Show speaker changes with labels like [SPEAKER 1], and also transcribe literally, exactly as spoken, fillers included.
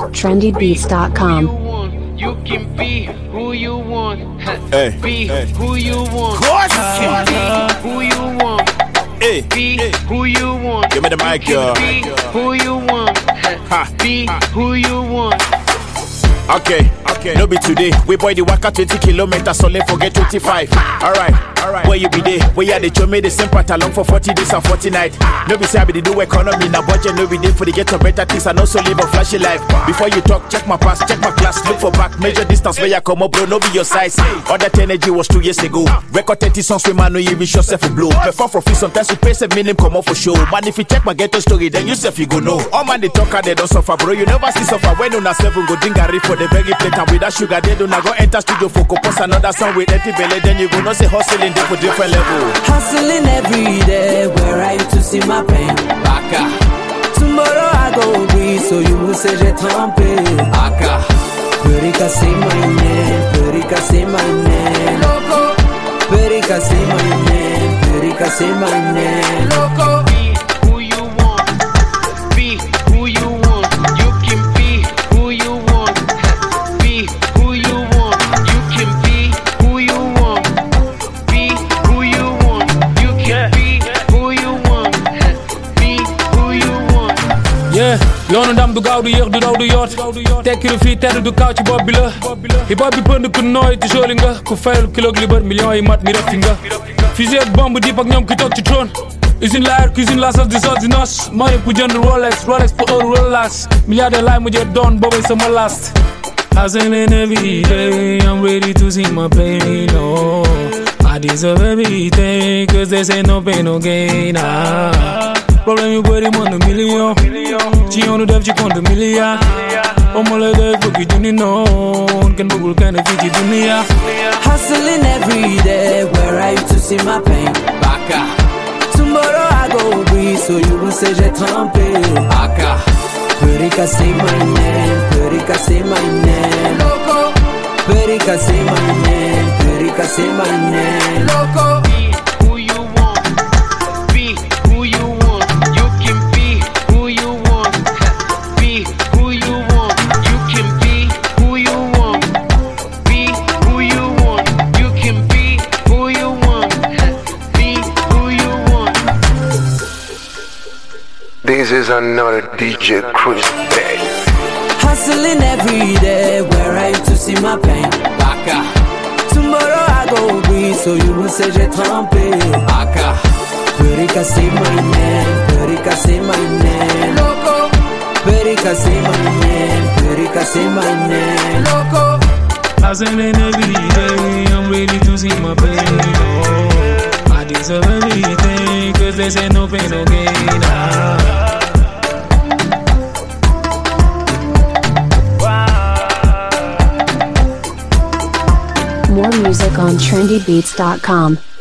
[SPEAKER 1] trendy beats dot com.
[SPEAKER 2] You can be who you want.
[SPEAKER 3] Hey,
[SPEAKER 2] be
[SPEAKER 3] hey.
[SPEAKER 2] who you want.
[SPEAKER 3] Course.
[SPEAKER 2] You can be who you want.
[SPEAKER 3] Hey,
[SPEAKER 2] Be
[SPEAKER 3] hey.
[SPEAKER 2] who you want.
[SPEAKER 3] Give me the mic, y'all.
[SPEAKER 2] Be who you want.
[SPEAKER 3] Ha.
[SPEAKER 2] Be who you want.
[SPEAKER 3] Okay, okay. No be today. We boy the waka twenty kilometers, only forget twenty-five. Alright, alright. Where you be there? Where you the show me the same pattern long for forty days and forty nights. No be say I be the do economy, na budget. No be there for the get of better things and also live a flashy life. Before you talk, check my past, check my class, look for back, measure distance where you come up, bro. No be your size. All that energy was two years ago. Record thirty songs with man, no even show self a blow. Perform for free, sometimes you pay seven minimum come up for show. Man, if you check my ghetto story, then you self you go know. All man they talk and they don't suffer, bro. You never see suffer when una seven go dingari for the very plate and with that sugar they do not go enter studio for compose another song with empty belly. Then you go not say hustling there for different level.
[SPEAKER 4] Hustling every day, where I to see my pain.
[SPEAKER 2] Baka,
[SPEAKER 4] Tomorrow I go breathe, so you will say j'ai trompé.
[SPEAKER 2] Aka,
[SPEAKER 4] Perica say my name, Perica say my name.
[SPEAKER 2] Loco,
[SPEAKER 4] Perica say my name, Perica say my name.
[SPEAKER 2] Loco. Be who you want. Be who you want. You can be who you want. Be who you want. You can be who you want. Be who you want. You can be who you want. Be who you want.
[SPEAKER 5] Yeah, yoonu ndam du gaaw du yéex du daw du yoot tekki lu fii tedd du kaaw ci bopp bi la hi bopp bi pënd ku nooy te joli nga ku fayal kilo li bër millions yi mat mi refi nga fusée ak bombe dip ak ñoom ki toog ci trône usine la air cuisine la sauce di sauce di nos moo yëpp ku jënd Rolex Rolex pour heure relax milliardaire laay mujjee doon boobay sama last hustling every day I'm ready to see my pain oh I deserve everything cause they say no pain no gain ah problème yu bëri mën na million ci yoonu def ci compte milliard omo la def bëgg junni noon kenn bëggul kenn fii ci dunia
[SPEAKER 4] Hustling every day, where I to see my pain.
[SPEAKER 2] Baka,
[SPEAKER 4] Tomorrow I go breathe, so you will say j'ai trompé.
[SPEAKER 2] Aka,
[SPEAKER 4] Perica say my name, Perica say my name.
[SPEAKER 2] Loco,
[SPEAKER 4] Perica say my name, Perica say my name.
[SPEAKER 2] Loco. Be who you want. Be who you want. You can be who you want. Be who you want. You can be who you want. Be who you want. You can be who you want. Be who you want.
[SPEAKER 6] This is another D J Cruise Bay.
[SPEAKER 4] Hustling every day, where I to see my pain.
[SPEAKER 2] Baka,
[SPEAKER 4] Tomorrow I go breathe, so you will say j'ai trompé.
[SPEAKER 2] Aka,
[SPEAKER 4] Perica say my name, Perica say my name.
[SPEAKER 2] Loco,
[SPEAKER 4] Perica say my name, Perica say my name.
[SPEAKER 2] Loco.
[SPEAKER 5] hustling every day I'm ready to see my pain oh I deserve everything cause they say no pain no gain ah
[SPEAKER 1] More music on trendy beats dot com.